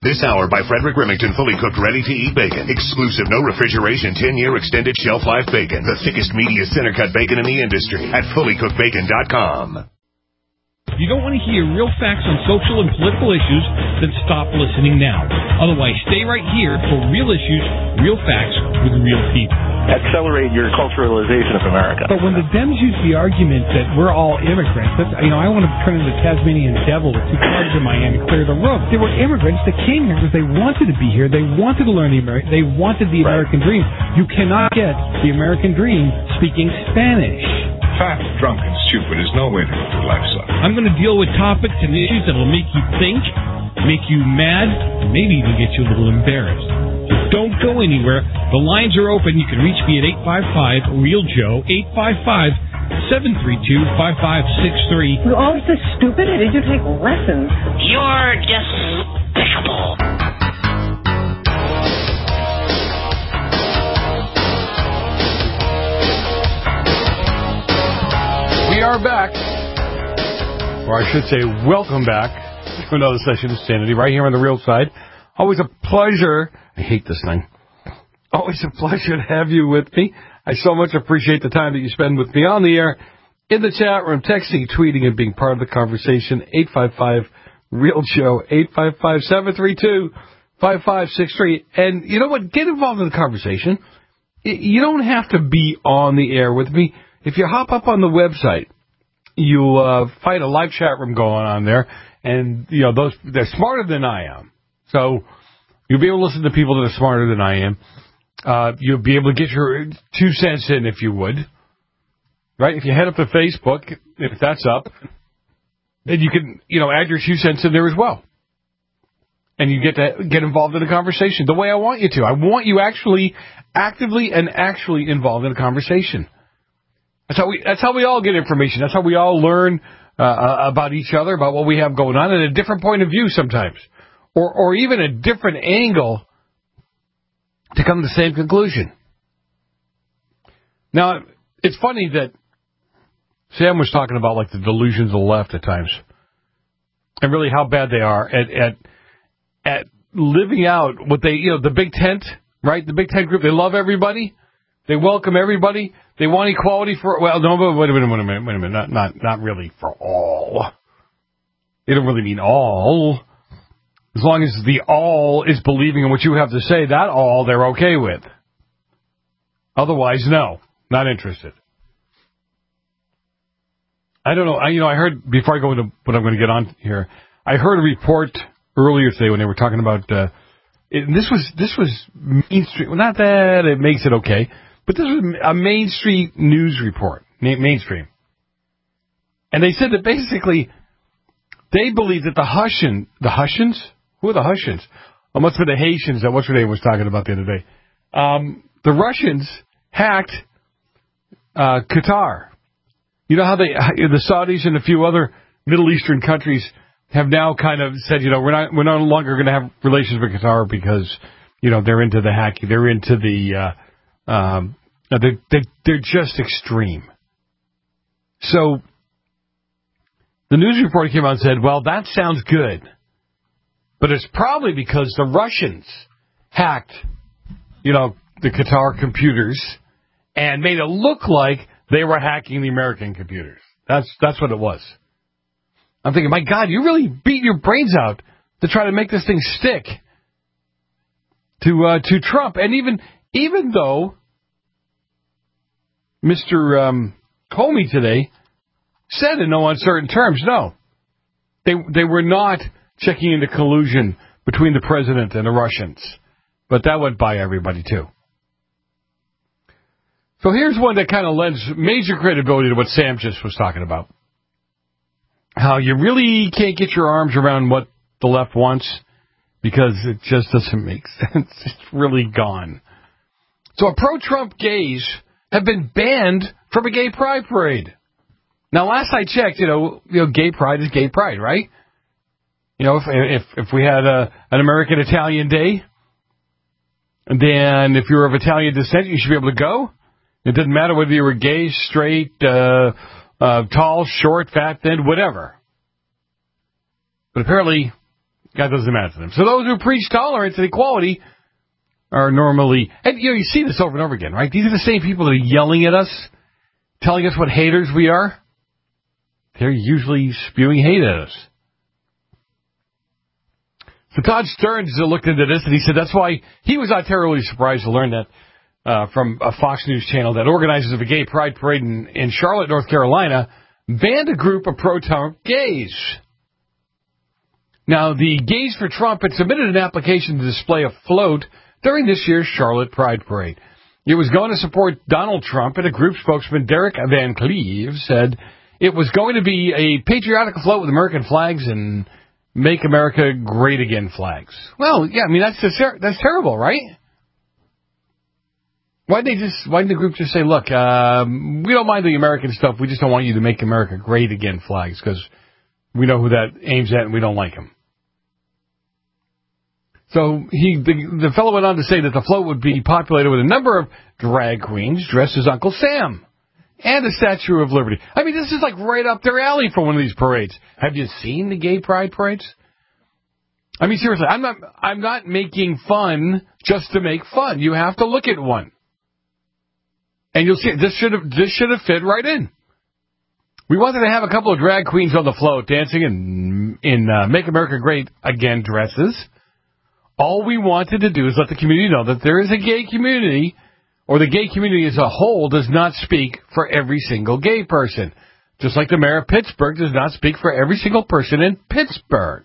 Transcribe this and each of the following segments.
This hour by Frederick Remington, fully cooked, ready-to-eat bacon. Exclusive, no refrigeration, 10-year extended shelf life bacon. The thickest, meatiest center-cut bacon in the industry at fullycookedbacon.com. You don't want to hear real facts on social and political issues, then stop listening now. Otherwise, stay right here for real issues, real facts with real people. Accelerate your culturalization of America. But when the Dems use the argument that we're all immigrants, that's, I want to turn into the Tasmanian devil with two cards in my hand and clear the room. They were immigrants that came here because they wanted to be here. They wanted to learn they wanted the American dream. You cannot get the American dream speaking Spanish. Fat, drunk, and stupid is no way to live life, son. I'm going to deal with topics and issues that will make you think, make you mad, and maybe even get you a little embarrassed. So don't go anywhere. The lines are open. You can reach me at 855-REAL-JOE, 855-732-5563. You're all so stupid. Did you take lessons? You're despicable. We are back, or I should say welcome back to another session of Sanity right here on the Real Side. Always a pleasure. I hate this thing. Always a pleasure to have you with me. I so much appreciate the time that you spend with me on the air, in the chat room, texting, tweeting, and being part of the conversation. 855-REAL-JOE, 855-732-5563. And you know what? Get involved in the conversation. You don't have to be on the air with me. If you hop up on the website, you'll find a live chat room going on there, and they're smarter than I am. So you'll be able to listen to people that are smarter than I am. You'll be able to get your 2 cents in if you would. Right? If you head up to Facebook, if that's up, then you can, add your 2 cents in there as well. And you get to get involved in the conversation the way I want you to. I want you actively involved in a conversation. That's how we all get information. That's how we all learn about each other, about what we have going on, and a different point of view sometimes, or even a different angle to come to the same conclusion. Now, it's funny that Sam was talking about like the delusions of the left at times, and really how bad they are at living out what they, the big tent, right? The big tent group. They love everybody. They welcome everybody. They want equality for, wait a minute, not really for all. They don't really mean all. As long as the all is believing in what you have to say, that all they're okay with. Otherwise, no, not interested. I don't know. I heard, before I go into what I'm going to get on here, I heard a report earlier today when they were talking about, this was mainstream. Well, not that it makes it okay. But this was a mainstream news report, mainstream. And they said that basically they believe that the Hussians? Who are the Hussians? Oh, must be the Haitians that what's her name was talking about the other day. The Russians hacked Qatar. You know how the Saudis and a few other Middle Eastern countries have now kind of said, we're no longer going to have relations with Qatar because, they're into the hacking, they're into the they're just extreme. So the news report came out and said, well, that sounds good, but it's probably because the Russians hacked, the Qatar computers and made it look like they were hacking the American computers. That's what it was. I'm thinking, my God, you really beat your brains out to try to make this thing stick to Trump. And even though Mr. Comey today said in no uncertain terms, no, they were not checking into collusion between the president and the Russians. But that went by everybody, too. So here's one that kind of lends major credibility to what Sam just was talking about. How you really can't get your arms around what the left wants because it just doesn't make sense. It's really gone. So pro-Trump gays have been banned from a gay pride parade. Now, last I checked, gay pride is gay pride, right? If we had an American Italian Day, then if you're of Italian descent, you should be able to go. It didn't matter whether you were gay, straight, tall, short, fat, thin, whatever. But apparently, God doesn't matter to them. So those who preach tolerance and equality are normally, and you see this over and over again, right? These are the same people that are yelling at us, telling us what haters we are. They're usually spewing hate at us. So Todd Stearns looked into this, and he said that's why he was not terribly surprised to learn that from a Fox News channel that organizers of a gay pride parade in Charlotte, North Carolina, banned a group of pro-Trump gays. Now, the Gays for Trump had submitted an application to display a float during this year's Charlotte Pride Parade. It was going to support Donald Trump, and a group spokesman, Derek Van Cleve, said it was going to be a patriotic float with American flags and Make America Great Again flags. Well, yeah, I mean, that's terrible, right? Why didn't the group just say, look, we don't mind the American stuff, we just don't want you to Make America Great Again flags, because we know who that aims at and we don't like him. So the fellow went on to say that the float would be populated with a number of drag queens dressed as Uncle Sam and a Statue of Liberty. I mean, this is like right up their alley for one of these parades. Have you seen the gay pride parades? I mean, seriously, I'm not making fun just to make fun. You have to look at one. And you'll see this should have fit right in. We wanted to have a couple of drag queens on the float dancing in Make America Great Again dresses. All we wanted to do is let the community know that there is a gay community, or the gay community as a whole does not speak for every single gay person. Just like the mayor of Pittsburgh does not speak for every single person in Pittsburgh.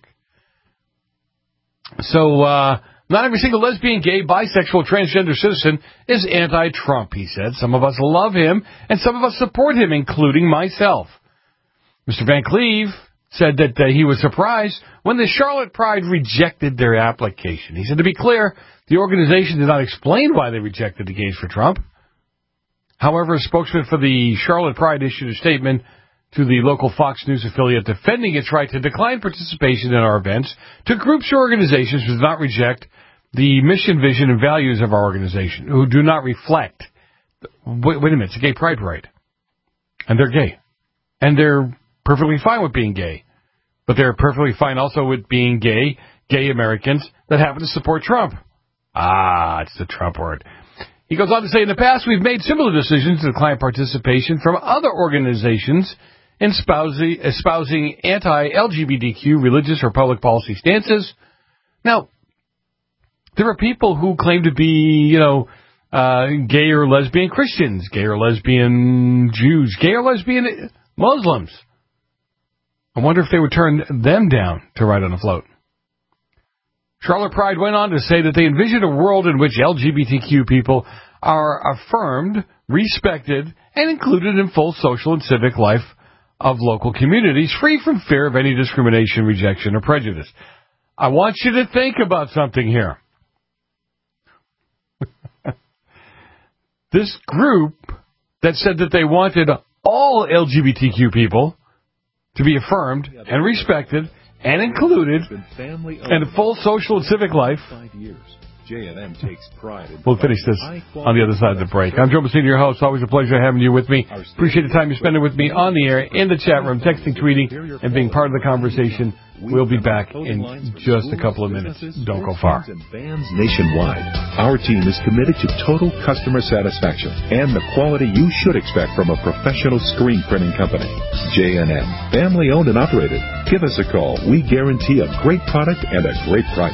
So, not every single lesbian, gay, bisexual, transgender citizen is anti-Trump, he said. Some of us love him, and some of us support him, including myself. Mr. Van Cleve said that he was surprised when the Charlotte Pride rejected their application. He said, to be clear, the organization did not explain why they rejected the Gays for Trump. However, a spokesman for the Charlotte Pride issued a statement to the local Fox News affiliate defending its right to decline participation in our events to groups or organizations who do not reject the mission, vision, and values of our organization, who do not reflect. Wait a minute, it's a gay pride parade. And they're gay. And they're perfectly fine with being gay. But they're perfectly fine also with being gay Americans that happen to support Trump. It's the Trump word. He goes on to say, in the past, we've made similar decisions to decline participation from other organizations espousing anti-LGBTQ religious or public policy stances. Now, there are people who claim to be, gay or lesbian Christians, gay or lesbian Jews, gay or lesbian Muslims. I wonder if they would turn them down to ride on a float. Charlotte Pride went on to say that they envision a world in which LGBTQ people are affirmed, respected, and included in full social and civic life of local communities, free from fear of any discrimination, rejection, or prejudice. I want you to think about something here. This group that said that they wanted all LGBTQ people to be affirmed and respected and included in a full social and civic life. J&M takes pride in we'll finish this on the other side of the break. I'm Joe Messina, your host. Always a pleasure having you with me. Appreciate the time you're spending with me on the air, in the chat room, texting, tweeting, and being part of the conversation. We'll be back in just a couple of minutes. Don't go far. Bands nationwide. Our team is committed to total customer satisfaction and the quality you should expect from a professional screen printing company. J&M, family owned and operated. Give us a call. We guarantee a great product and a great price.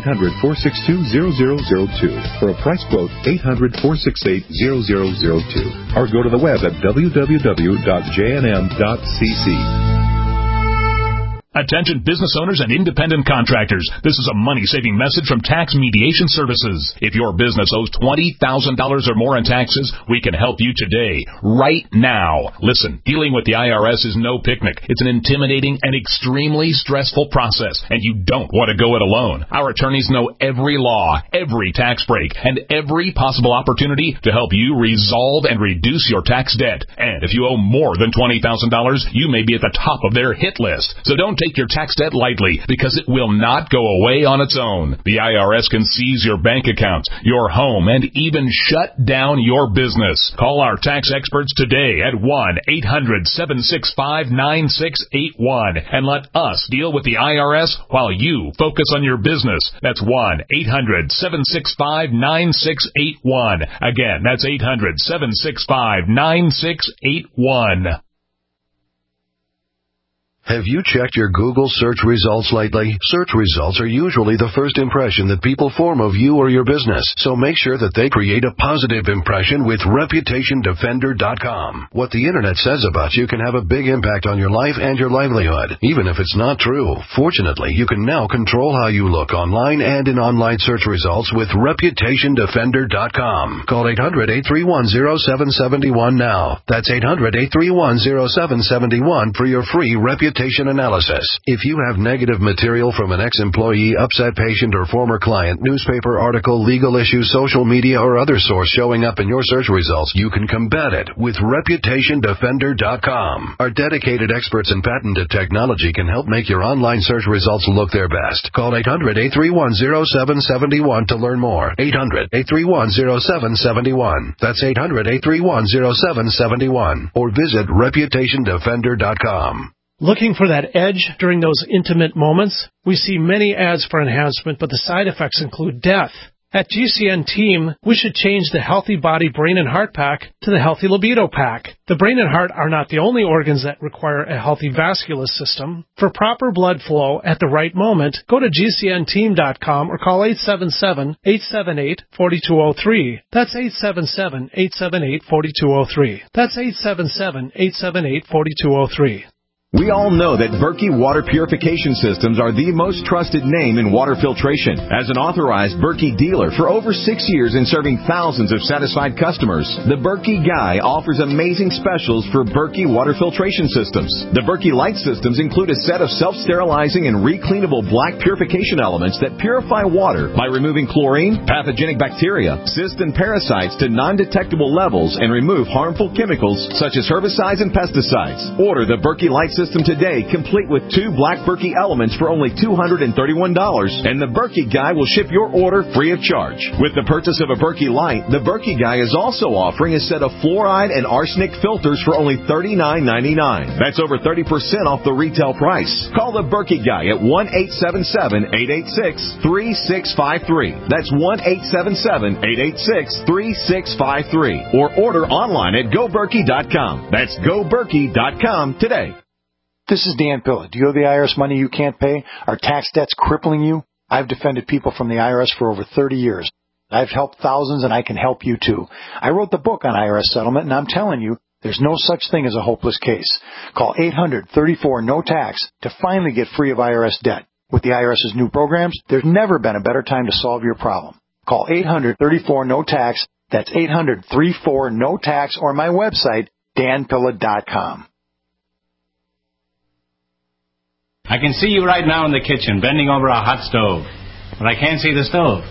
800-462-0002. For a price quote, 800-468-0002. Or go to the web at www.jnm.cc. Attention business owners and independent contractors. This is a money-saving message from Tax Mediation Services. If your business owes $20,000 or more in taxes, we can help you today, right now. Listen, dealing with the IRS is no picnic. It's an intimidating and extremely stressful process, and you don't want to go it alone. Our attorneys know every law, every tax break, and every possible opportunity to help you resolve and reduce your tax debt. And if you owe more than $20,000, you may be at the top of their hit list. So don't take your tax debt lightly because it will not go away on its own. The IRS can seize your bank account, your home, and even shut down your business. Call our tax experts today at 1-800-765-9681 and let us deal with the IRS while you focus on your business. That's 1-800-765-9681. Again, that's 800-765-9681. Have you checked your Google search results lately? Search results are usually the first impression that people form of you or your business, so make sure that they create a positive impression with ReputationDefender.com. What the Internet says about you can have a big impact on your life and your livelihood, even if it's not true. Fortunately, you can now control how you look online and in online search results with ReputationDefender.com. Call 800-831-0771 now. That's 800-831-0771 for your free reputation analysis. If you have negative material from an ex-employee, upset patient, or former client, newspaper article, legal issue, social media, or other source showing up in your search results, you can combat it with ReputationDefender.com. Our dedicated experts in patented technology can help make your online search results look their best. Call 800-831-0771 to learn more. 800-831-0771. That's 800-831-0771. Or visit ReputationDefender.com. Looking for that edge during those intimate moments? We see many ads for enhancement, but the side effects include death. At GCN Team, we should change the Healthy Body, Brain, and Heart Pack to the Healthy Libido Pack. The brain and heart are not the only organs that require a healthy vascular system. For proper blood flow at the right moment, go to GCNteam.com or call 877-878-4203. That's 877-878-4203. That's 877-878-4203. We all know that Berkey Water Purification Systems are the most trusted name in water filtration. As an authorized Berkey dealer for over 6 years and serving thousands of satisfied customers, the Berkey Guy offers amazing specials for Berkey Water Filtration Systems. The Berkey Light Systems include a set of self-sterilizing and recleanable black purification elements that purify water by removing chlorine, pathogenic bacteria, cysts, and parasites to non-detectable levels and remove harmful chemicals such as herbicides and pesticides. Order the Berkey Light System today, complete with 2 black Berkey elements for only $231, and the Berkey Guy will ship your order free of charge. With the purchase of a Berkey Light, the Berkey Guy is also offering a set of fluoride and arsenic filters for only $39.99. That's over 30% off the retail price. Call the Berkey Guy at 1-877-886-3653. That's 1-877-886-3653. Or order online at GoBerkey.com. That's GoBerkey.com today. This is Dan Pilla. Do you owe the IRS money you can't pay? Are tax debts crippling you? I've defended people from the IRS for over 30 years. I've helped thousands, and I can help you too. I wrote the book on IRS settlement, and I'm telling you, there's no such thing as a hopeless case. Call 800-34-NO-TAX to finally get free of IRS debt. With the IRS's new programs, there's never been a better time to solve your problem. Call 800-34-NO-TAX. That's 800-34-NO-TAX, or my website, danpilla.com. I can see you right now in the kitchen, bending over a hot stove. But I can't see the stove.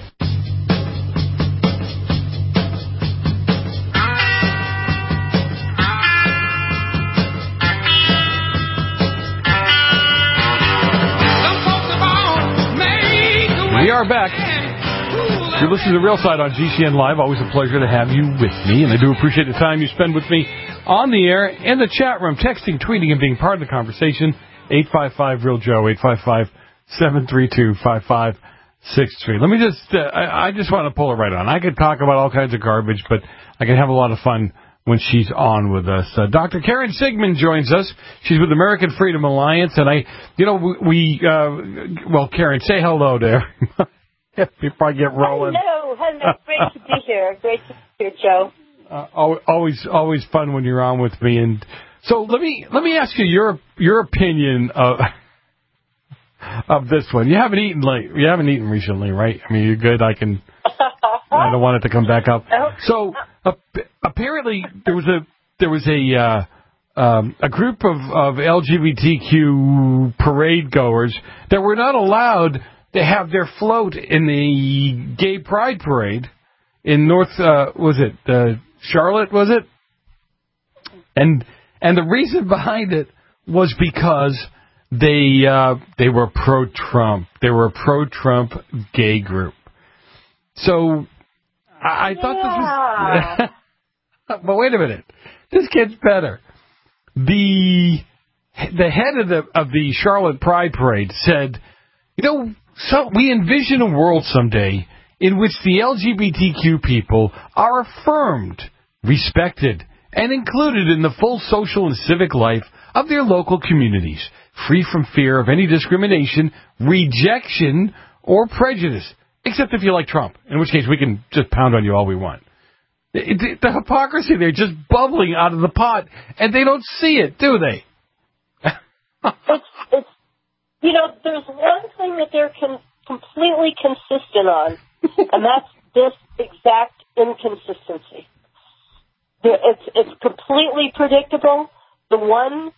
We are back. You're listening to Real Side on GCN Live. Always a pleasure to have you with me, and I do appreciate the time you spend with me on the air, in the chat room, texting, tweeting, and being part of the conversation. 855-REAL-JOE, 855-732-5563. Let me just, I just want to pull it right on. I could talk about all kinds of garbage, but I can have a lot of fun when she's on with us. Dr. Karen Sigmund joins us. She's with American Freedom Alliance, and well, Karen, say hello there. Before I get rolling. Hello. Great to be here. Great to be here, Joe. Always fun when you're on with me. And so let me ask you your opinion of this one. You haven't eaten recently, right? I mean, you're good. I don't want it to come back up. So apparently there was a group of LGBTQ parade goers that were not allowed to have their float in the gay pride parade in Charlotte, was it? And the reason behind it was because they were pro-Trump. They were a pro-Trump gay group. So I thought this was... But wait a minute. This gets better. The head of the Charlotte Pride Parade said, we envision a world someday in which the LGBTQ people are affirmed, respected, and included in the full social and civic life of their local communities, free from fear of any discrimination, rejection, or prejudice, except if you like Trump, in which case we can just pound on you all we want. The hypocrisy there just bubbling out of the pot, and they don't see it, do they? It's there's one thing that they're completely consistent on, and that's this exact inconsistency. It's completely predictable. The one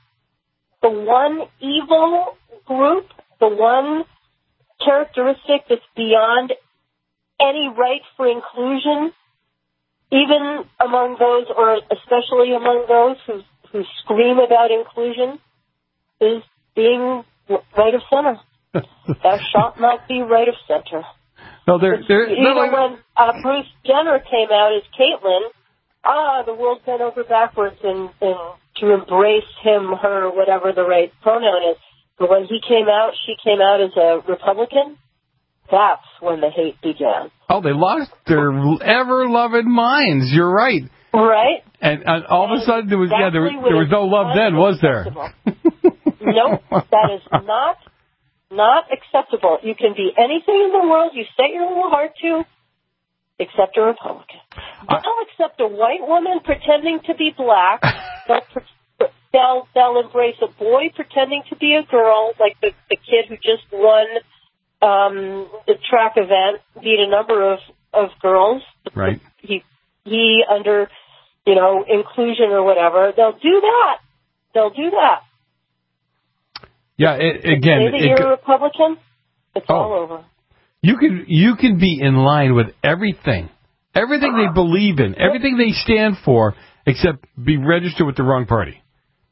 evil group, the one characteristic that's beyond any right for inclusion, even among those, or especially among those who scream about inclusion, is being right of center. Thou shalt not be right of center. No, when Bruce Jenner came out as Caitlyn, the world bent over backwards and to embrace him, her, whatever the right pronoun is. But when she came out as a Republican. That's when the hate began. Oh, they lost their ever-loving minds. You're right. Right. And all of a sudden, there was no love then, was there? Nope. That is not acceptable. You can be anything in the world you set your little heart to, except a Republican. They'll accept a white woman pretending to be black. They'll embrace a boy pretending to be a girl, like the kid who just won the track event, beat a number of girls. Right. He under, inclusion or whatever. They'll do that. Yeah. Again, say that you're a Republican, it's all over. You can be in line with everything they believe in, everything they stand for, except be registered with the wrong party.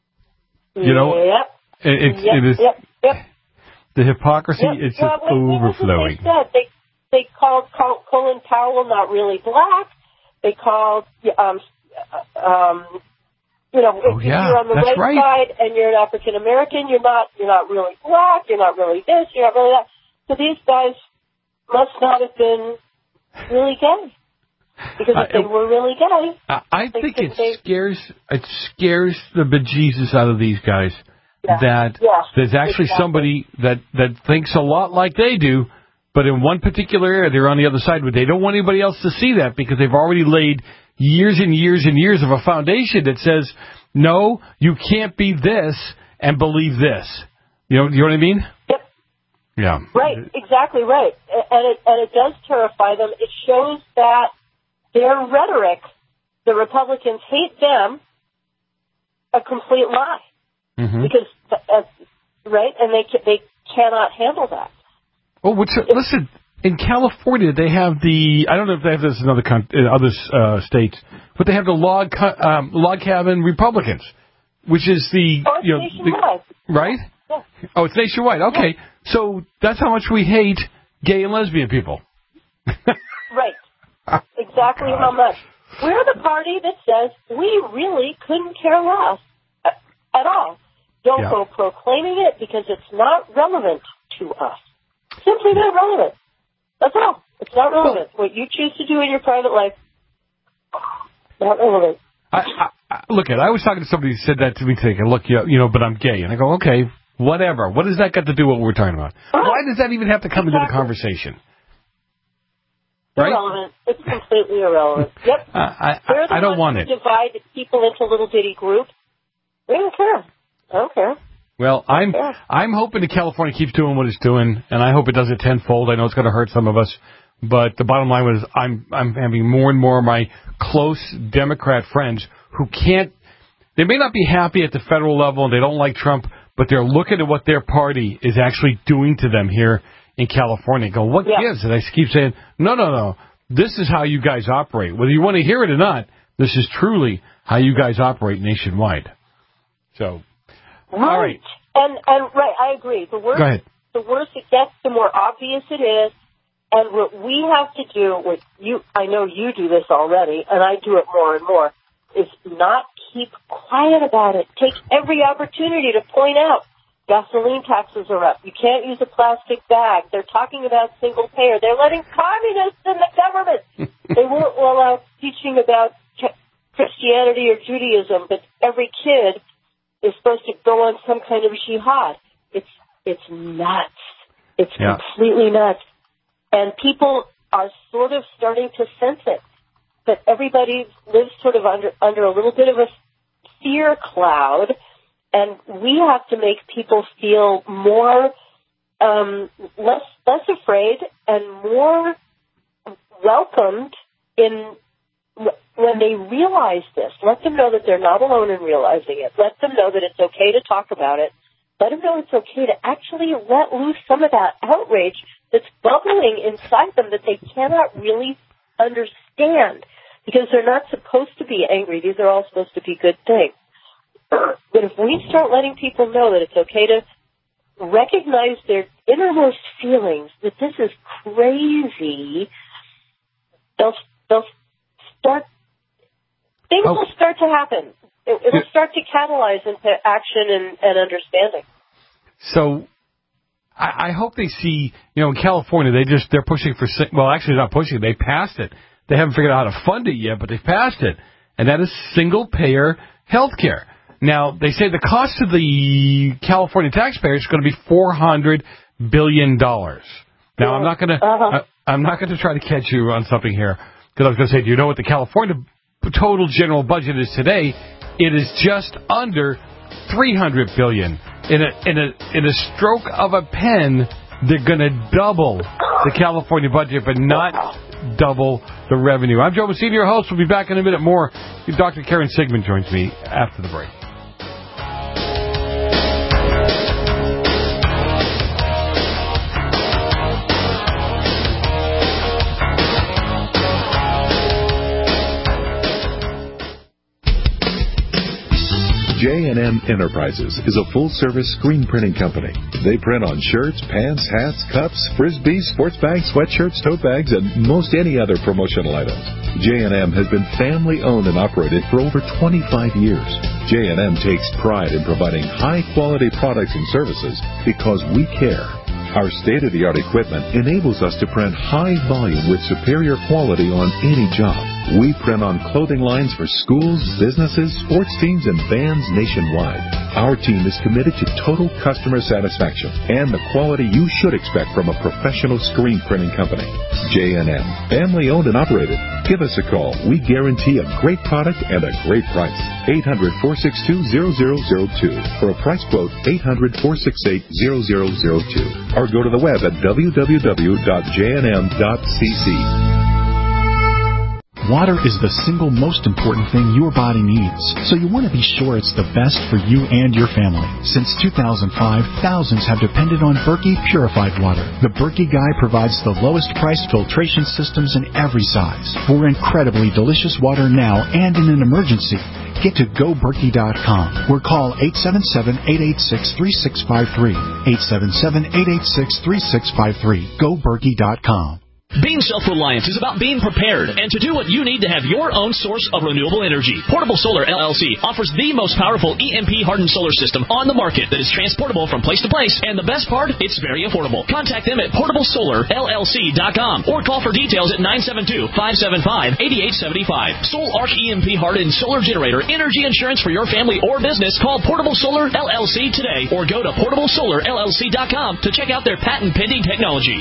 Yep. The hypocrisy is just overflowing. They called Colin Powell not really black. They called, if you're on the right side and you're an African American, you're not really black. You're not really this. You're not really that. So these guys must not have been really gay. Because if they were really gay, I think it scares the bejesus out of these guys. That there's actually somebody that thinks a lot like they do, but in one particular area they're on the other side, but they don't want anybody else to see that because they've already laid years and years and years of a foundation that says, no, you can't be this and believe this. You know what I mean? Yep. Yeah. Right, exactly right. And it does terrify them. It shows that their rhetoric, the Republicans hate them, a complete lie. Mm-hmm. Because, and they cannot handle that. Oh, listen, in California they have I don't know if they have this in other states, but they have the log cabin Republicans, which is nationwide. Right? Yeah. Oh, it's nationwide. Okay, so that's how much we hate gay and lesbian people. Right. Exactly how much. We're the party that says we really couldn't care less at all. Don't go proclaiming it because it's not relevant to us. Simply not relevant. That's all. It's not relevant. What you choose to do in your private life, not relevant. I was talking to somebody who said that to me today. Look, but I'm gay. And I go, okay, whatever. What does that got to do with what we're talking about? Why does that even have to come into the conversation? Right? Irrelevant. It's completely irrelevant. Yep. I don't want it. Divide people into little bitty groups. We don't care. I don't care. Well, I'm hoping that California keeps doing what it's doing, and I hope it does it tenfold. I know it's going to hurt some of us, but the bottom line was I'm having more and more of my close Democrat friends who can't. They may not be happy at the federal level and they don't like Trump, but they're looking at what their party is actually doing to them here in California. Go, what gives? And I keep saying, no. This is how you guys operate. Whether you want to hear it or not, this is truly how you guys operate nationwide. So. Right. All right. And right, I agree. The worse it gets, the more obvious it is. And what we have to do, I know you do this already, and I do it more and more, is not keep quiet about it. Take every opportunity to point out gasoline taxes are up. You can't use a plastic bag. They're talking about single payer. They're letting communists in the government. They won't allow teaching about Christianity or Judaism, but every kid is supposed to go on some kind of jihad. It's nuts. It's completely nuts. And people are sort of starting to sense it. But everybody lives sort of under a little bit of a fear cloud, and we have to make people feel more less afraid and more welcomed when they realize this. Let them know that they're not alone in realizing it. Let them know that it's okay to talk about it. Let them know it's okay to actually let loose some of that outrage that's bubbling inside them that they cannot really understand, because they're not supposed to be angry. These are all supposed to be good things. But if we start letting people know that it's okay to recognize their innermost feelings, that this is crazy, they'll start, things will start to happen. It'll start to catalyze into action and understanding. So I hope they see, in California, they're pushing for, well, actually not pushing, they passed it. They haven't figured out how to fund it yet, but they've passed it. And that is single-payer health care. Now, they say the cost to the California taxpayer is going to be $400 billion. Now, I'm not going to try to catch you on something here, because I was going to say, do you know what the California total general budget is today? It is just under $300 billion. In a stroke of a pen, they're going to double the California budget, but not double the revenue. I'm Joe Messina, your host. We'll be back in a minute more. Dr. Karen Sigmund joins me after the break. J&M Enterprises is a full-service screen printing company. They print on shirts, pants, hats, cups, frisbees, sports bags, sweatshirts, tote bags, and most any other promotional items. J&M has been family-owned and operated for over 25 years. J&M takes pride in providing high-quality products and services because we care. Our state-of-the-art equipment enables us to print high volume with superior quality on any job. We print on clothing lines for schools, businesses, sports teams, and bands nationwide. Our team is committed to total customer satisfaction and the quality you should expect from a professional screen printing company. J&M, family-owned and operated. Give us a call. We guarantee a great product and a great price. 800-462-0002. For a price quote, 800-468-0002. Or go to the web at www.jnm.cc. Water is the single most important thing your body needs, so you want to be sure it's the best for you and your family. Since 2005, thousands have depended on Berkey purified water. The Berkey Guy provides the lowest price filtration systems in every size. For incredibly delicious water now and in an emergency, get to GoBerkey.com or call 877-886-3653. 877-886-3653. GoBerkey.com. Being self-reliant is about being prepared and to do what you need to have your own source of renewable energy. Portable Solar LLC offers the most powerful EMP-hardened solar system on the market that is transportable from place to place, and the best part, it's very affordable. Contact them at PortableSolarLLC.com or call for details at 972-575-8875. Soul Arc EMP-hardened solar generator energy insurance for your family or business. Call Portable Solar LLC today or go to PortableSolarLLC.com to check out their patent-pending technology.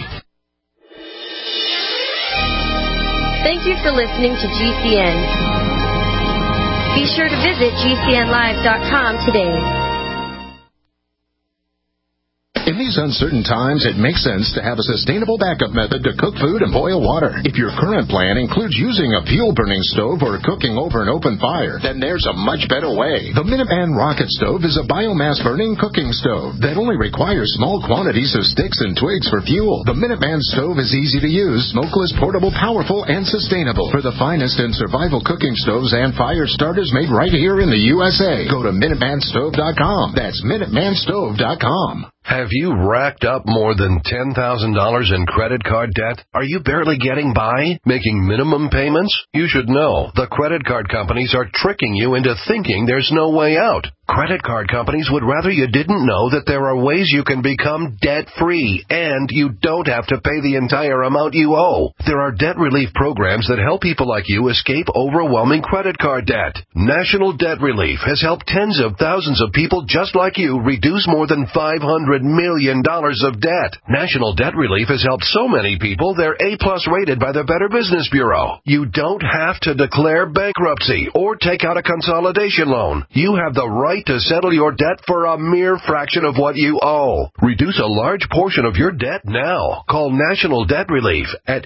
Thank you for listening to GCN. Be sure to visit GCNlive.com today. In these uncertain times, it makes sense to have a sustainable backup method to cook food and boil water. If your current plan includes using a fuel-burning stove or cooking over an open fire, then there's a much better way. The Minuteman Rocket Stove is a biomass-burning cooking stove that only requires small quantities of sticks and twigs for fuel. The Minuteman stove is easy to use, smokeless, portable, powerful, and sustainable. For the finest in survival cooking stoves and fire starters made right here in the USA, go to MinutemanStove.com. That's MinutemanStove.com. Have you racked up more than $10,000 in credit card debt? Are you barely getting by, making minimum payments? You should know the credit card companies are tricking you into thinking there's no way out. Credit card companies would rather you didn't know that there are ways you can become debt-free, and you don't have to pay the entire amount you owe. There are debt relief programs that help people like you escape overwhelming credit card debt. National Debt Relief has helped tens of thousands of people just like you reduce more than $500 million of debt. National Debt Relief has helped so many people they're A-plus rated by the Better Business Bureau. You don't have to declare bankruptcy or take out a consolidation loan. You have the right to settle your debt for a mere fraction of what you owe. Reduce a large portion of your debt now. Call National Debt Relief at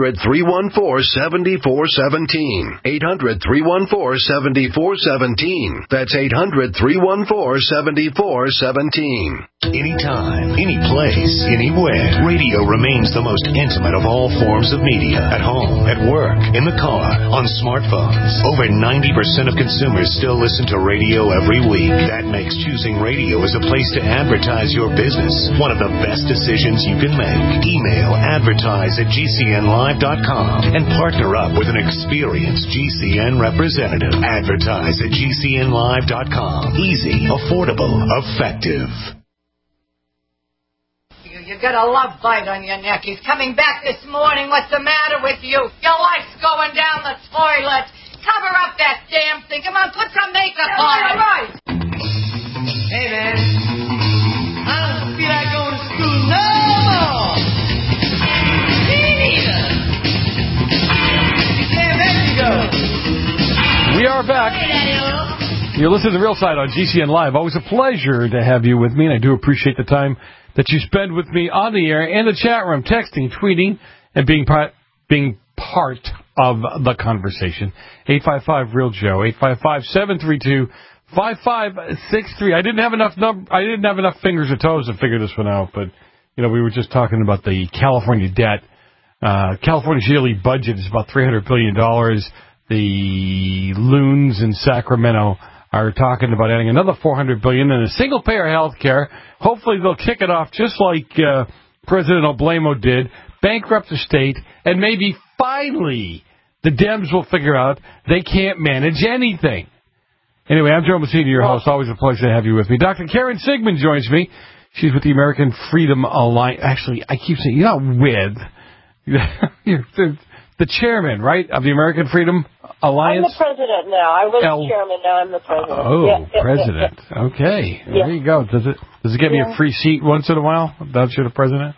800-314-7417. 800-314-7417. That's 800-314-7417. Anytime, any place, anywhere. Radio remains the most intimate of all forms of media. At home, at work, in the car, on smartphones. Over 90% of consumers still listen to radio every week. That makes choosing radio as a place to advertise your business one of the best decisions you can make. Email advertise@gcnlive.com and partner up with an experienced GCN representative. Advertise at gcnlive.com. Easy, affordable, effective. You've got a love bite on your neck. He's coming back this morning. What's the matter with you? Your life's going down the toilet. Cover up that damn thing. Come on, put some makeup on. All right. Hey, man. I don't feel like going to school no more. Me neither. You can't let me go. We are back. You're listening to The Real Side on GCN Live. Always a pleasure to have you with me, and I do appreciate the time that you spend with me on the air and the chat room, texting, tweeting, and being part of the conversation. 855-REAL-JOE, 855-732-5563. I didn't have enough fingers or toes to figure this one out, but we were just talking about the California debt. California's yearly budget is about $300 billion. The loons in Sacramento are talking about adding another $400 billion in a single-payer health care. Hopefully they'll kick it off just like President Oblamo did, bankrupt the state, and maybe finally the Dems will figure out they can't manage anything. Anyway, I'm Joe Messina, your host. Always a pleasure to have you with me. Dr. Karen Sigmund joins me. She's with the American Freedom Alliance. Actually, I keep saying, you're not with. You're the chairman, right, of the American Freedom Alliance? I'm the president now. I was the chairman, now I'm the president. Oh, yeah, president. Yeah. Okay. Yeah. There you go. Does it give me a free seat once in a while? That you're the president?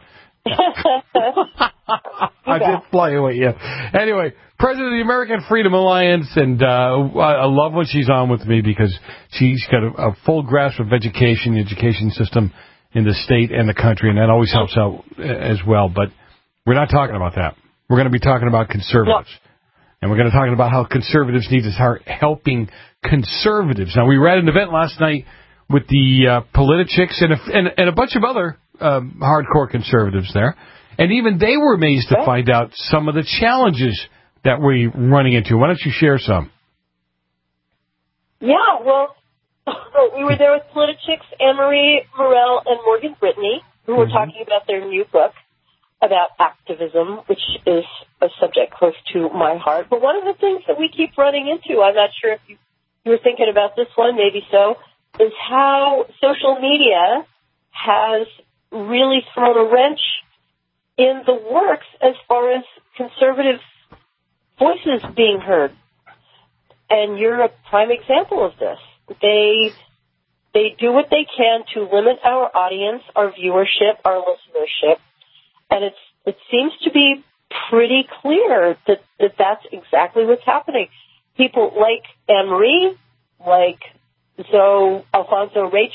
I just play with you. Anyway, president of the American Freedom Alliance, and I love when she's on with me because she's got a full grasp of education, the education system in the state and the country, and that always helps out as well. But we're not talking about that. We're going to be talking about conservatives. No. And we're going to talk about how conservatives need to start helping conservatives. Now, we were at an event last night with the Politichicks and a bunch of other hardcore conservatives there. And even they were amazed to find out some of the challenges that we're running into. Why don't you share some? Yeah, well, we were there with Politichicks, Anne-Marie Morell and Morgan Brittany, who were talking about their new book about activism, which is a subject close to my heart. But one of the things that we keep running into, I'm not sure if you were thinking about this one, maybe so, is how social media has really thrown a wrench in the works as far as conservative voices being heard. And you're a prime example of this. They do what they can to limit our audience, our viewership, our listenership. And it seems to be pretty clear that that's exactly what's happening. People like Anne-Marie, like Alfonso Rachel,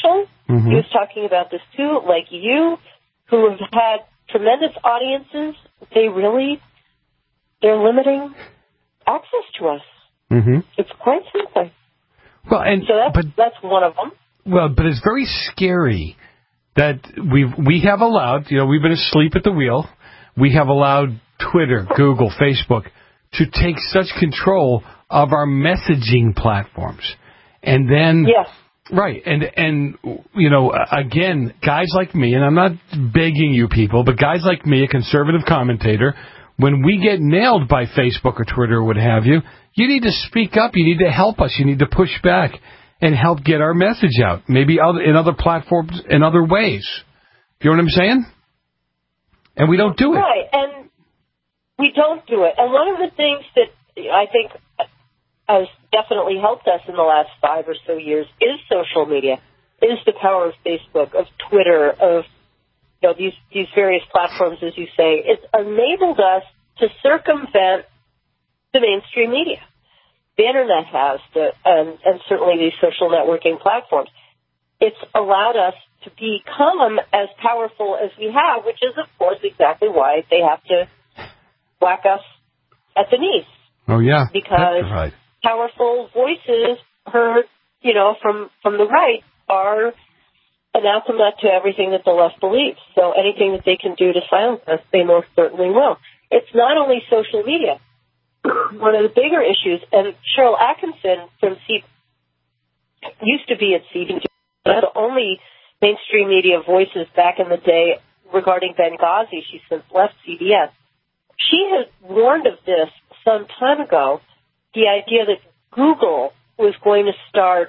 He was talking about this too, like you, who have had tremendous audiences. They're limiting access to us. It's quite simple. Well, and so that's one of them. Well, but it's very scary that we have allowed, we've been asleep at the wheel. We have allowed Twitter, Google, Facebook to take such control of our messaging platforms. And then, right, and again, guys like me, and I'm not begging you people, but guys like me, a conservative commentator, when we get nailed by Facebook or Twitter or what have you, you need to speak up, you need to help us, you need to push back and help get our message out, maybe in other platforms, in other ways. You know what I'm saying? And we don't do it. Right, and we don't do it. And one of the things that I think has definitely helped us in the last 5 or so years is social media, is the power of Facebook, of Twitter, of these various platforms, as you say. It's enabled us to circumvent the mainstream media. The Internet has, and certainly these social networking platforms. It's allowed us to become as powerful as we have, which is, of course, exactly why they have to whack us at the knees. Oh, yeah. Because right. Powerful voices heard, from the right are anathema to everything that the left believes. So anything that they can do to silence us, they most certainly will. It's not only social media. One of the bigger issues, and Cheryl Atkinson from used to be at CBS, the only mainstream media voices back in the day regarding Benghazi. She's since left CBS. She had warned of this some time ago, the idea that Google was going to start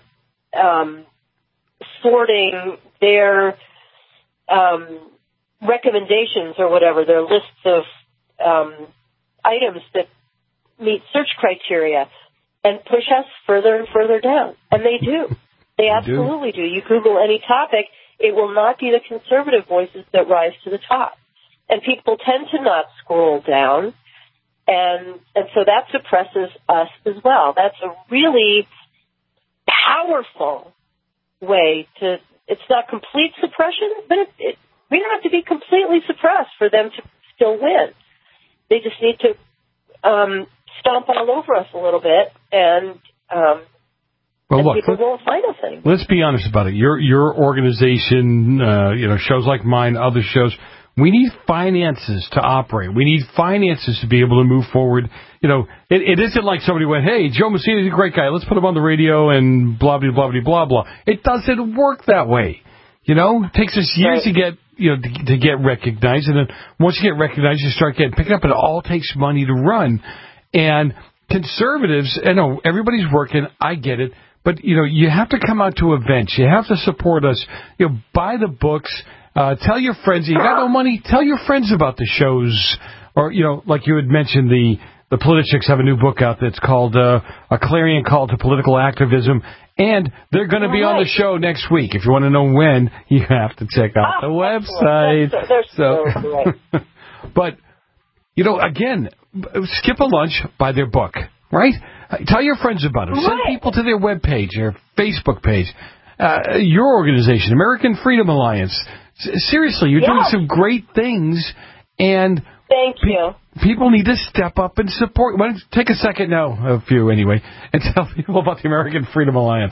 sorting their recommendations or whatever, their lists of items that meet search criteria and push us further and further down. And they do. They absolutely do. You Google any topic, it will not be the conservative voices that rise to the top. And people tend to not scroll down. And so that suppresses us as well. That's a really powerful way to, it's not complete suppression, but we don't have to be completely suppressed for them to still win. They just need to stomp all over us a little bit, and people won't find us anymore. Let's be honest about it. Your organization, shows like mine, other shows, we need finances to operate. We need finances to be able to move forward. It isn't like somebody went, hey, Joe Messina is a great guy, let's put him on the radio and blah, blah, blah, blah, blah, blah. It doesn't work that way. It takes us years to get, to get recognized, and then once you get recognized, you start getting picked up, and it all takes money to run. And conservatives, I know everybody's working, I get it, but, you have to come out to events. You have to support us. Buy the books. Tell your friends. You got no money? Tell your friends about the shows. Or, like you had mentioned, the Politics have a new book out that's called A Clarion Call to Political Activism. And they're going to be on the show next week. If you want to know when, you have to check out the website. But, again, skip a lunch, buy their book, right? Tell your friends about it. Send people to their webpage, their Facebook page. Your organization, American Freedom Alliance. Seriously, you're doing some great things, and thank you. People need to step up and support. Why don't you take a second now, a few anyway, and tell people about the American Freedom Alliance.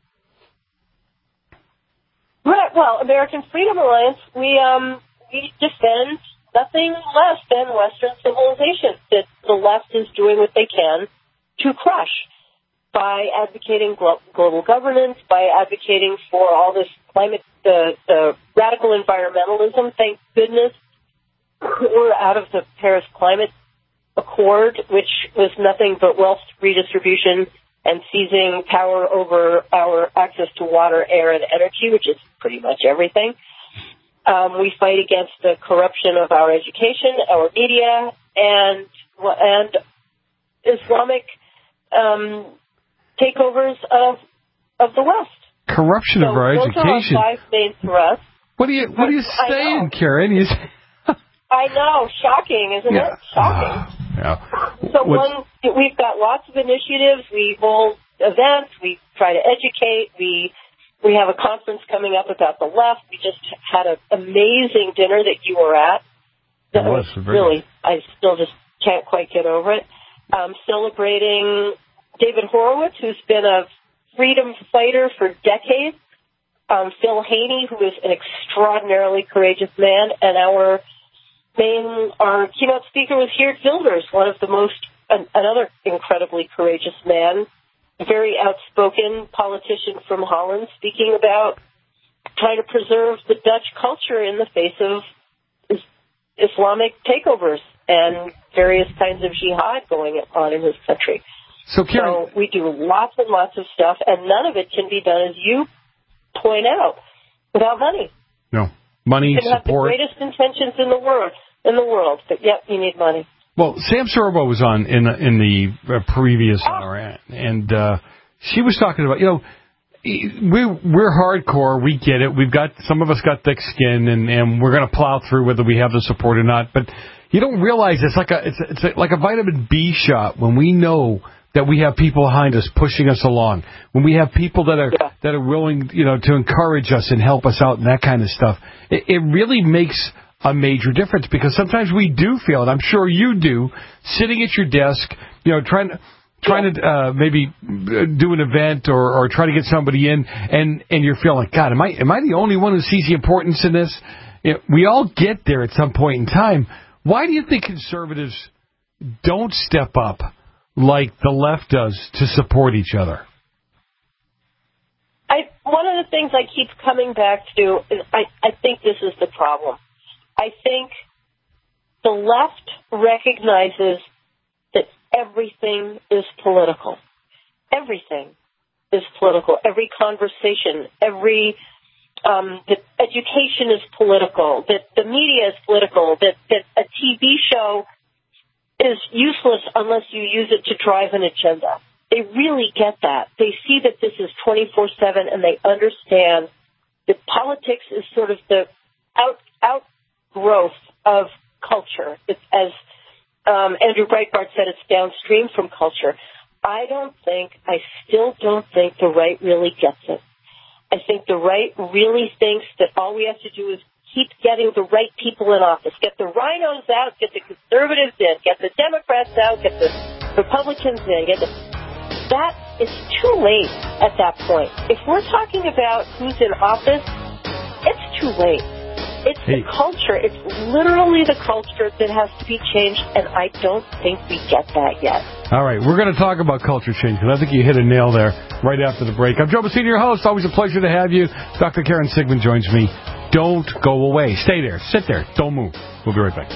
Right. Well, American Freedom Alliance, we defend nothing less than Western civilization that the left is doing what they can to crush by advocating global governance, by advocating for all this climate, the radical environmentalism. Thank goodness we're out of the Paris Climate Accord, which was nothing but wealth redistribution and seizing power over our access to water, air, and energy, which is pretty much everything. We fight against the corruption of our education, our media, and Islamic takeovers of the West. Corruption of our education. Those are our 5 main thrusts. What are you saying, Karen? I know, shocking, isn't it? Shocking. So we've got lots of initiatives. We hold events. We try to educate. We We have a conference coming up about the left. We just had an amazing dinner that you were at. That was really, I still just can't quite get over it. Celebrating David Horowitz, who's been a freedom fighter for decades. Phil Haney, who is an extraordinarily courageous man, and our keynote speaker was Geert Wilders, another incredibly courageous man, a very outspoken politician from Holland, speaking about trying to preserve the Dutch culture in the face of Islamic takeovers and various kinds of jihad going on in his country. So we do lots and lots of stuff, and none of it can be done, as you point out, without money. No. Money, you can support. Have the greatest intentions in the world, but yet you need money. Well, Sam Sorbo was on in the previous hour, and she was talking about, we're hardcore, we get it. Some of us got thick skin, and we're going to plow through whether we have the support or not. But you don't realize it's like a vitamin B shot when we know that we have people behind us pushing us along, when we have people that are willing, to encourage us and help us out and that kind of stuff. It really makes a major difference, because sometimes we do feel, and I'm sure you do, sitting at your desk, trying to maybe do an event or try to get somebody in, and you're feeling, God, am I the only one who sees the importance in this? We all get there at some point in time. Why do you think conservatives don't step up like the left does to support each other? One of the things I keep coming back to is I think this is the problem. I think the left recognizes that everything is political. Everything is political. Every conversation, that education is political, that the media is political, that a TV show is useless unless you use it to drive an agenda. They really get that. They see that this is 24/7, and they understand that politics is sort of the outgrowth of culture. It's, as Andrew Breitbart said, it's downstream from culture. I still don't think the right really gets it. I think the right really thinks that all we have to do is keep getting the right people in office. Get the rhinos out, get the conservatives in, get the Democrats out, get the Republicans in. That is too late at that point. If we're talking about who's in office, it's too late. It's the culture. It's literally the culture that has to be changed, and I don't think we get that yet. All right, we're going to talk about culture change, because I think you hit a nail there right after the break. I'm Joe Messina, your host. Always a pleasure to have you. Dr. Karen Sigmund joins me. Don't go away. Stay there. Sit there. Don't move. We'll be right back.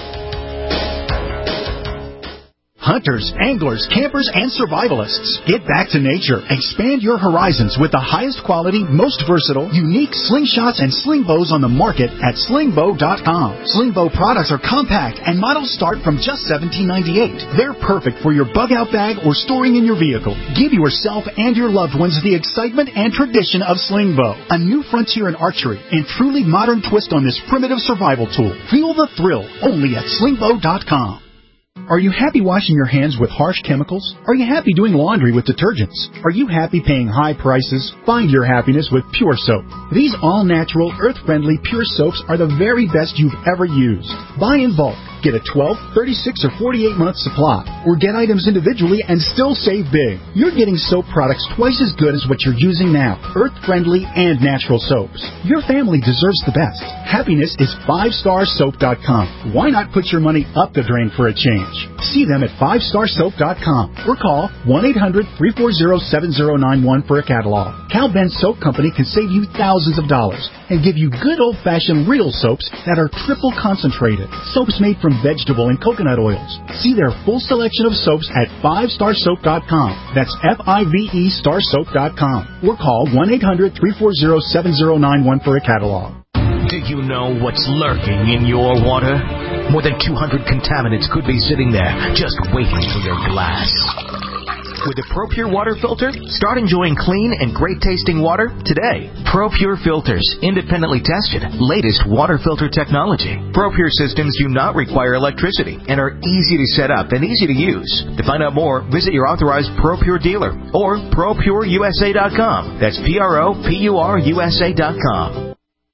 Hunters, anglers, campers, and survivalists. Get back to nature. Expand your horizons with the highest quality, most versatile, unique slingshots and sling bows on the market at slingbow.com. Slingbow products are compact and models start from just $17.98. They're perfect for your bug out bag or storing in your vehicle. Give yourself and your loved ones the excitement and tradition of Slingbow, a new frontier in archery and truly modern twist on this primitive survival tool. Feel the thrill only at slingbow.com. Are you happy washing your hands with harsh chemicals? Are you happy doing laundry with detergents? Are you happy paying high prices? Find your happiness with Pure Soap. These all-natural, earth-friendly Pure Soaps are the very best you've ever used. Buy in bulk. Get a 12, 36, or 48-month supply. Or get items individually and still save big. You're getting soap products twice as good as what you're using now. Earth-friendly and natural soaps. Your family deserves the best. Happiness is 5starsoap.com. Why not put your money up the drain for a change? See them at 5starsoap.com or call 1-800-340-7091 for a catalog. Cal Ben Soap Company can save you thousands of dollars and give you good old-fashioned real soaps that are triple concentrated. Soaps made from vegetable and coconut oils. See their full selection of soaps at 5starsoap.com. That's FIVE starsoap.com or call 1-800-340-7091 for a catalog. Do you know what's lurking in your water? More than 200 contaminants could be sitting there just waiting for your glass. With the ProPure water filter, start enjoying clean and great-tasting water today. ProPure filters, independently tested, latest water filter technology. ProPure systems do not require electricity and are easy to set up and easy to use. To find out more, visit your authorized ProPure dealer or ProPureUSA.com. That's ProPureUSA.com.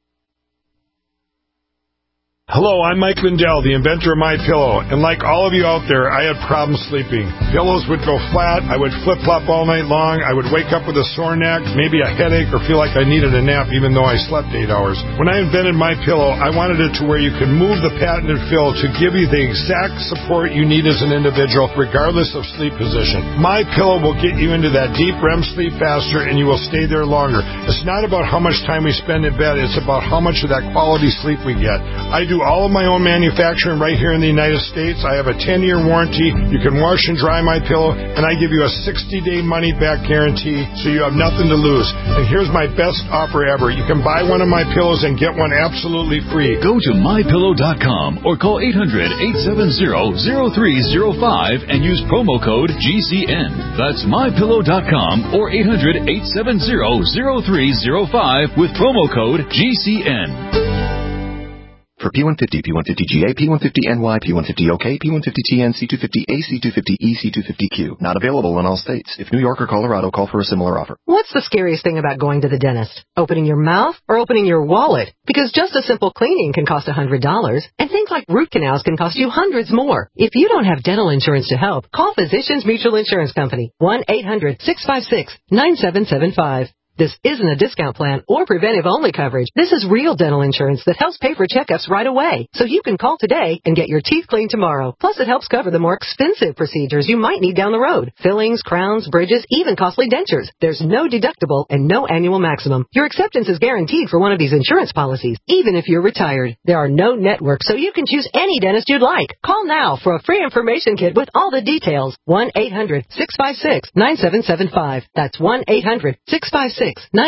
Hello, I'm Mike Lindell, the inventor of MyPillow, and like all of you out there, I had problems sleeping. Pillows would go flat, I would flip-flop all night long, I would wake up with a sore neck, maybe a headache, or feel like I needed a nap even though I slept 8 hours. When I invented MyPillow, I wanted it to where you can move the patented fill to give you the exact support you need as an individual, regardless of sleep position. MyPillow will get you into that deep REM sleep faster, and you will stay there longer. It's not about how much time we spend in bed, it's about how much of that quality sleep we get. I do all of my own manufacturing right here in the United States. I have a 10-year warranty. You can wash and dry MyPillow, and I give you a 60-day money-back guarantee, so you have nothing to lose. And here's my best offer ever. You can buy one of my pillows and get one absolutely free. Go to MyPillow.com or call 800-870-0305 and use promo code GCN. That's MyPillow.com or 800-870-0305 with promo code GCN. For P150, P150GA, P150NY, P150OK, P150TN, C250A, C250E, C250Q. Not available in all states. If New York or Colorado, call for a similar offer. What's the scariest thing about going to the dentist? Opening your mouth or opening your wallet? Because just a simple cleaning can cost $100, and things like root canals can cost you hundreds more. If you don't have dental insurance to help, call Physicians Mutual Insurance Company, 1-800-656-9775. This isn't a discount plan or preventive-only coverage. This is real dental insurance that helps pay for checkups right away. So you can call today and get your teeth cleaned tomorrow. Plus, it helps cover the more expensive procedures you might need down the road. Fillings, crowns, bridges, even costly dentures. There's no deductible and no annual maximum. Your acceptance is guaranteed for one of these insurance policies, even if you're retired. There are no networks, so you can choose any dentist you'd like. Call now for a free information kit with all the details. 1-800-656-9775. That's 1-800-656-9775.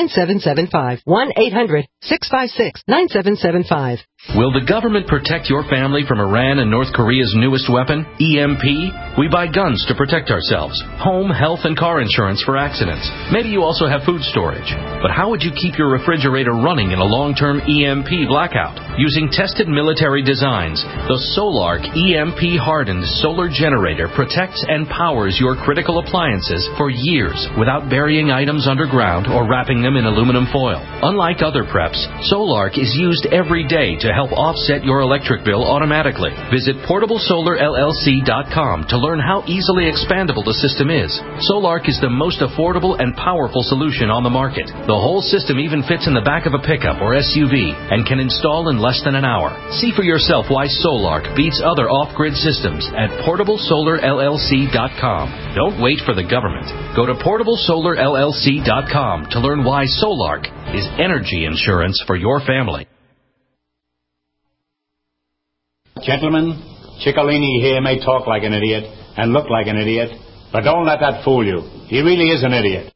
1-800-656-9775. Will the government protect your family from Iran and North Korea's newest weapon, EMP? We buy guns to protect ourselves, home, health, and car insurance for accidents. Maybe you also have food storage. But how would you keep your refrigerator running in a long-term EMP blackout? Using tested military designs, the Solark EMP-hardened solar generator protects and powers your critical appliances for years without burying items underground or wrapping them in aluminum foil. Unlike other preps, Solark is used every day to help offset your electric bill automatically. Visit PortableSolarLLC.com to learn how easily expandable the system is. Solark is the most affordable and powerful solution on the market. The whole system even fits in the back of a pickup or SUV and can install in less than an hour. See for yourself why Solark beats other off-grid systems at PortableSolarLLC.com. Don't wait for the government. Go to PortableSolarLLC.com to learn why Solark is energy insurance for your family. Gentlemen, Ciccolini here may talk like an idiot and look like an idiot, but don't let that fool you. He really is an idiot.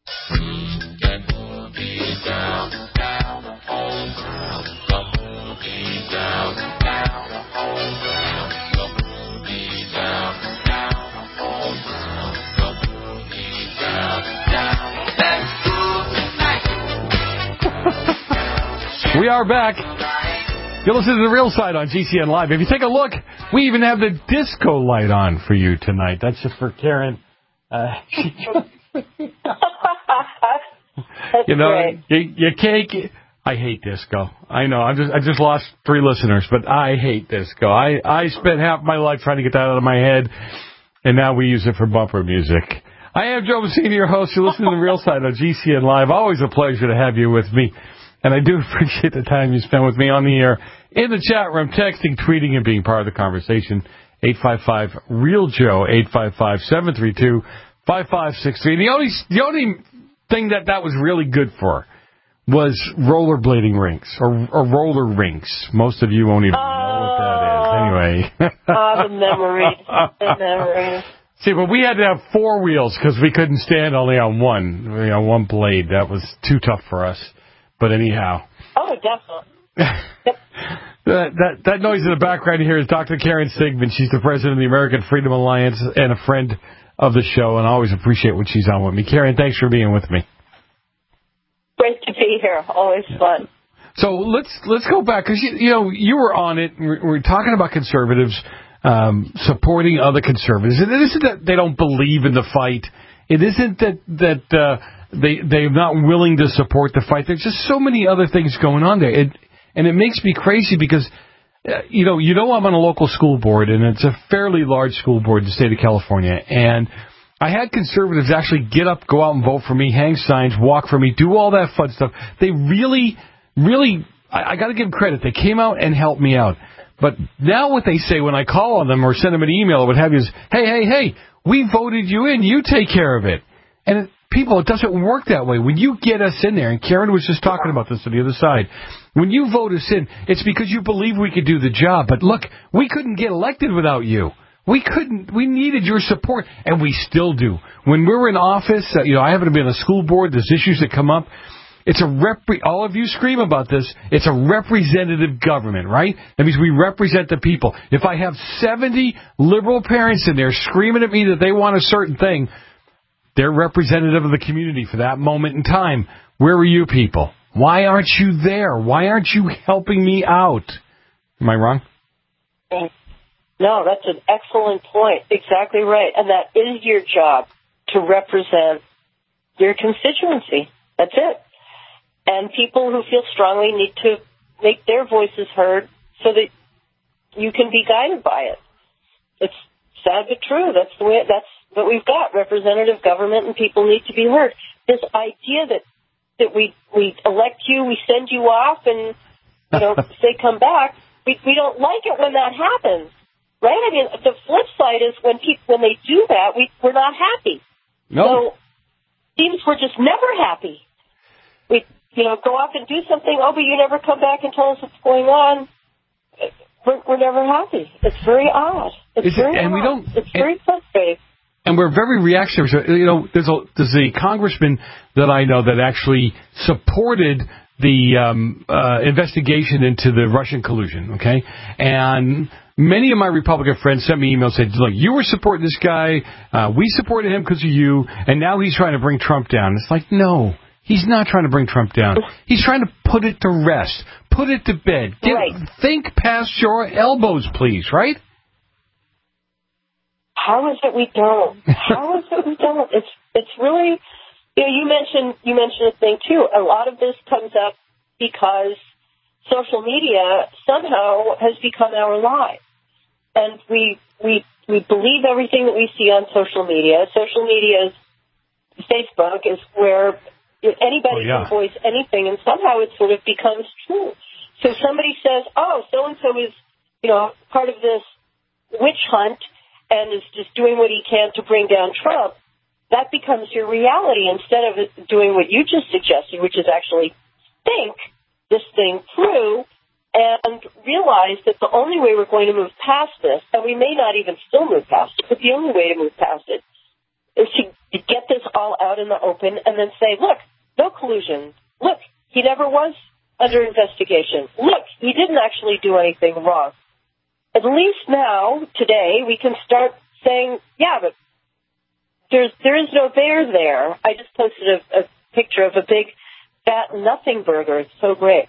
We are back. You're listening to The Real Side on GCN Live. If you take a look, we even have the disco light on for you tonight. That's just for Karen. You know, you can't. I hate disco. I know. I just lost 3 listeners, but I hate disco. I spent half my life trying to get that out of my head, and now we use it for bumper music. I am Joe Messina, your host. You're listening to The Real Side on GCN Live. Always a pleasure to have you with me. And I do appreciate the time you spend with me on the air, in the chat room, texting, tweeting, and being part of the conversation. 855-REAL-JOE, 855-732-5563. The only thing that was really good for was rollerblading rinks, or roller rinks. Most of you won't even know what that is. Anyway. The memories. The memories. See, but we had to have 4 wheels because we couldn't stand only on one blade. That was too tough for us. But anyhow. Oh, definitely. That noise in the background here is Dr. Karen Sigmund. She's the president of the American Freedom Alliance and a friend of the show, and I always appreciate when she's on with me. Karen, thanks for being with me. Great to be here. Always fun. So let's go back, because you were on it. We're talking about conservatives supporting other conservatives. And it isn't that they don't believe in the fight. It isn't that they're not willing to support the fight. There's just so many other things going on there. And it makes me crazy because, I'm on a local school board, and it's a fairly large school board in the state of California. And I had conservatives actually get up, go out and vote for me, hang signs, walk for me, do all that fun stuff. They really, I got to give them credit. They came out and helped me out. But now what they say when I call on them or send them an email or what have you is, hey, we voted you in. You take care of it. And it doesn't work that way. When you get us in there, and Karen was just talking about this on the other side, when you vote us in, it's because you believe we could do the job. But look, we couldn't get elected without you. We needed your support, and we still do. When we're in office, I happen to be on a school board, there's issues that come up. It's all of you scream about this, it's a representative government, right? That means we represent the people. If I have 70 liberal parents in there screaming at me that they want a certain thing, they're representative of the community for that moment in time. Where are you people? Why aren't you there? Why aren't you helping me out? Am I wrong? No, that's an excellent point. Exactly right. And that is your job, to represent your constituency. That's it. And people who feel strongly need to make their voices heard so that you can be guided by it. It's sad but true. That's what we've got. Representative government, and people need to be heard. This idea that we elect you, we send you off, and say come back. We don't like it when that happens, right? I mean, the flip side is when they do that, we're not happy. No. So seems we're just never happy. We go off and do something. Oh, but you never come back and tell us what's going on. We're never happy. It's very odd. It's very frustrating. And we're very reactionary. So, there's a congressman that I know that actually supported the investigation into the Russian collusion, okay? And many of my Republican friends sent me emails saying, look, you were supporting this guy, we supported him because of you, and now he's trying to bring Trump down. It's like, no, he's not trying to bring Trump down. He's trying to put it to rest, put it to bed. Think past your elbows, please, right? How is it we don't? It's really, you mentioned a thing too. A lot of this comes up because social media somehow has become our life, and we believe everything that we see on social media. Social media's Facebook is where anybody can voice anything, and somehow it sort of becomes true. So somebody says, "Oh, so and so is, part of this witch hunt and is just doing what he can to bring down Trump," that becomes your reality instead of doing what you just suggested, which is actually think this thing through and realize that the only way we're going to move past this, and we may not even still move past it, but the only way to move past it is to get this all out in the open and then say, look, no collusion. Look, he never was under investigation. Look, he didn't actually do anything wrong. At least now, today, we can start saying, yeah, but there is no bear there. I just posted a picture of a big, fat nothing burger. It's so great.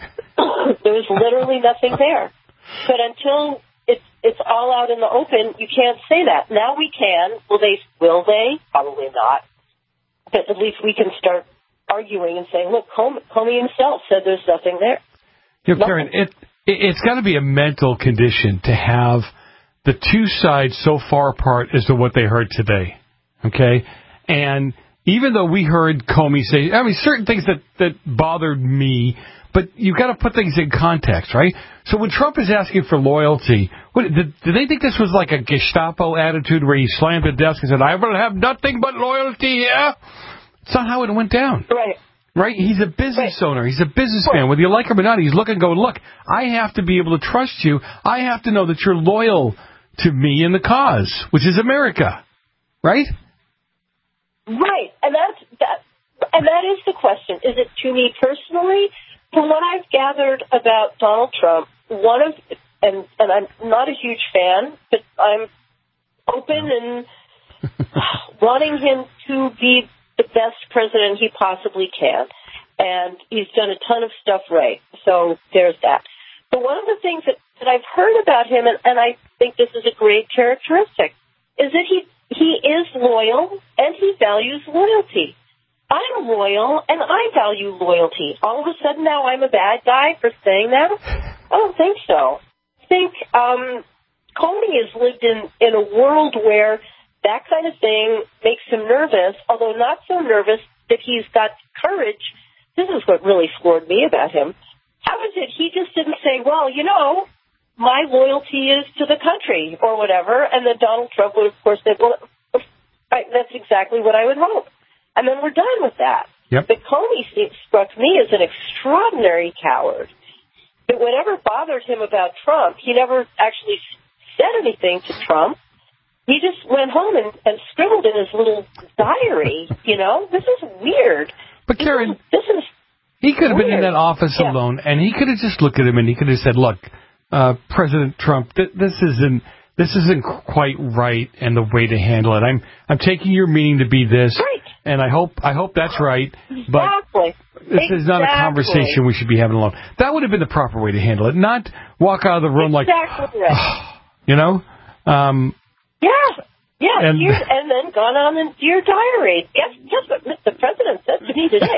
There was literally nothing there. But until it's all out in the open, you can't say that. Now we can. Will they? Probably not. But at least we can start arguing and saying, look, Comey himself said there's nothing there. Karen, it's got to be a mental condition to have the two sides so far apart as to what they heard today, okay? And even though we heard Comey say, certain things that bothered me, but you've got to put things in context, right? So when Trump is asking for loyalty, did they think this was like a Gestapo attitude where he slammed the desk and said, I will have nothing but loyalty here? It's not how it went down. Right? He's a business owner. He's a businessman. Whether you like him or not, he's looking going, look, I have to be able to trust you. I have to know that you're loyal to me and the cause, which is America. Right? Right. And that is the question. Is it to me personally? From what I've gathered about Donald Trump, and I'm not a huge fan, but I'm open and wanting him to be the best president he possibly can. And he's done a ton of stuff right. So there's that. But one of the things that I've heard about him, and I think this is a great characteristic, is that he is loyal and he values loyalty. I'm loyal and I value loyalty. All of a sudden now I'm a bad guy for saying that? I don't think so. I think Comey has lived in a world where that kind of thing makes him nervous, although not so nervous that he's got courage. This is what really floored me about him. How is it he just didn't say, well, you know, my loyalty is to the country or whatever, and then Donald Trump would, of course, say, well, that's exactly what I would hope. And then we're done with that. Yep. But Comey struck me as an extraordinary coward. But whatever bothered him about Trump, he never actually said anything to Trump. He just went home and scribbled in his little diary, you know? This is weird. But Karen, this is he could have been in weird. that office alone, and he could have just looked at him and he could have said, look, President Trump, this isn't quite right and the way to handle it. I'm taking your meeting to be this, and I hope that's right, but this is not a conversation we should be having alone. That would have been the proper way to handle it, not walk out of the room like, you know? Yeah, and then gone on in your diary. Guess what Mr. President said to me today?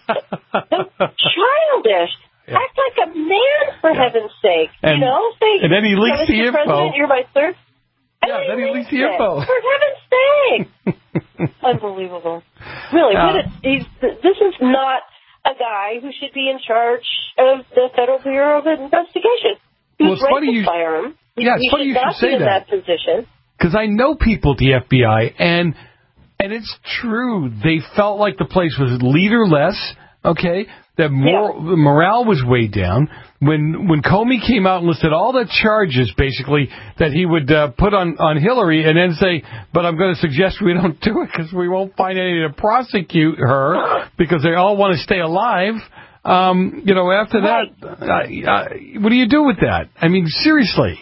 Childish. Yeah. Act like a man, for heaven's sake. And, you know? Say, and then he leaks the info. President, you're my third. Yeah, then he leaks the info. For heaven's sake. Unbelievable. Really, this is not a guy who should be in charge of the Federal Bureau of Investigation. Well, it's funny you fire him. Yeah, it's funny you should say that position. Because I know people at the FBI, and it's true. They felt like the place was leaderless, okay, that morale was way down. When Comey came out and listed all the charges, basically, that he would put on Hillary and then say, but I'm going to suggest we don't do it because we won't find any to prosecute her because they all want to stay alive. You know, after that, what do you do with that? I mean, seriously.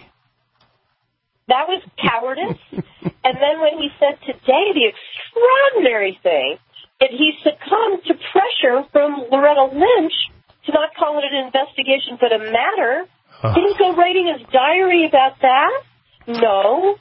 That was cowardice. And then when he said today the extraordinary thing, that he succumbed to pressure from Loretta Lynch to not call it an investigation but a matter. Didn't go writing his diary about that? No.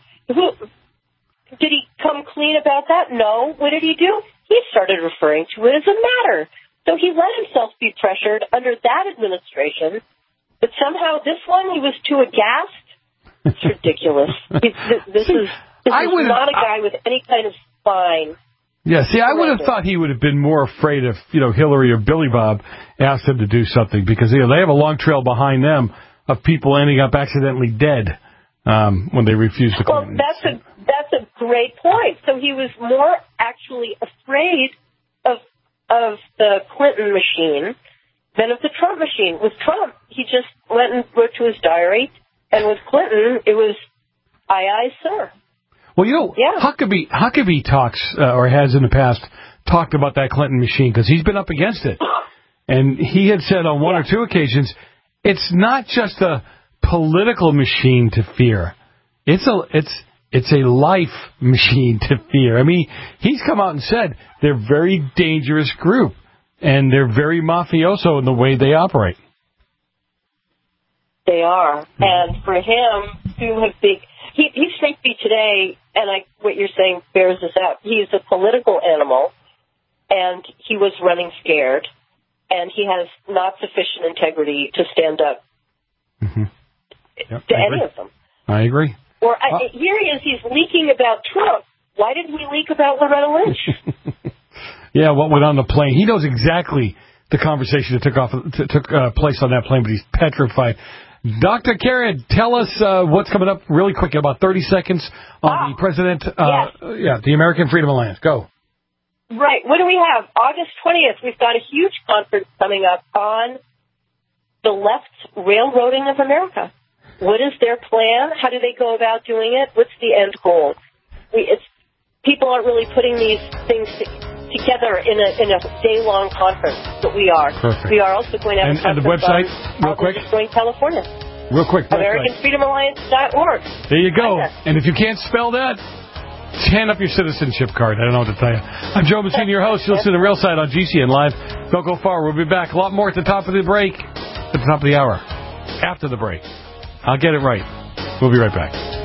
Did he come clean about that? No. What did he do? He started referring to it as a matter. So he let himself be pressured under that administration, but somehow this one he was too aghast. It's ridiculous. This is not a guy with any kind of spine. Yeah, see, I would have thought he would have been more afraid if, you know, Hillary or Billy Bob asked him to do something because, you know, they have a long trail behind them of people ending up accidentally dead when they refuse to claim. Well, that's a great point. So he was more actually afraid of the Clinton machine than of the Trump machine. With Trump, he just went and wrote to his diary. And with Clinton, it was, aye, sir. Well, you know, Huckabee talks, or has in the past, talked about that Clinton machine because he's been up against it. And he had said on one or two occasions, it's not just a political machine to fear. It's a life machine to fear. I mean, he's come out and said they're a very dangerous group. And they're very mafioso in the way they operate. They are. And for him to have been, he struck me today, and what you're saying bears this out. He's a political animal, and he was running scared, and he has not sufficient integrity to stand up to any of them. I agree. Or here he is, he's leaking about Trump. Why didn't he leak about Loretta Lynch? Yeah, what went on the plane. He knows exactly the conversation that took place on that plane, but he's petrified. Dr. Karen, tell us what's coming up really quick, in about 30 seconds, on the President, the American Freedom Alliance. Go. Right. What do we have? August 20th, we've got a huge conference coming up on the left's railroading of America. What is their plan? How do they go about doing it? What's the end goal? People aren't really putting these things together in a day-long conference, but we are. Perfect. We are also going to have and the website, real quick? California. Real quick. AmericanFreedomAlliance.org. There you go. And if you can't spell that, Hand up your citizenship card. I don't know what to tell you. I'm Joe Messina, your host. You'll listen to Real Side on GCN Live. Don't go far. We'll be back. A lot more at the top of the break. At the top of the hour. After the break. I'll get it right. We'll be right back.